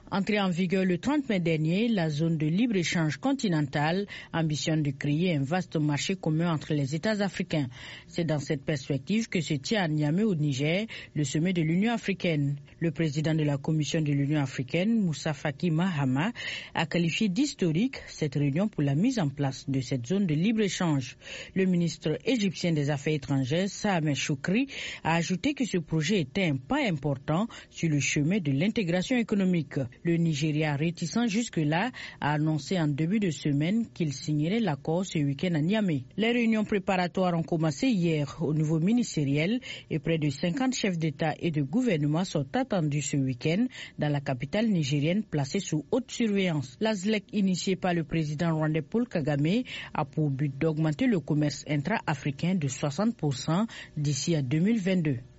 Entrée en vigueur le 30 mai dernier, la zone de libre-échange continentale ambitionne de créer un vaste marché commun entre les États africains. C'est dans cette perspective que se tient à Niamey au Niger le sommet de l'Union africaine. Le président de la Commission de l'Union africaine, Moussa Faki Mahama, a qualifié d'historique cette réunion pour la mise en place de cette zone de libre-échange. Le ministre égyptien des Affaires étrangères, Saameh Choukri, a ajouté que ce projet était un pas important sur le chemin de l'intégration économique. Le Nigeria, réticent jusque-là, a annoncé en début de semaine qu'il signerait l'accord ce week-end à Niamey. Les réunions préparatoires ont commencé hier au niveau ministériel et près de 50 chefs d'État et de gouvernement sont attendus ce week-end dans la capitale nigérienne placée sous haute surveillance. La ZLEC, initiée par le président rwandais Paul Kagame, a pour but d'augmenter le commerce intra-africain de 60% d'ici à 2022.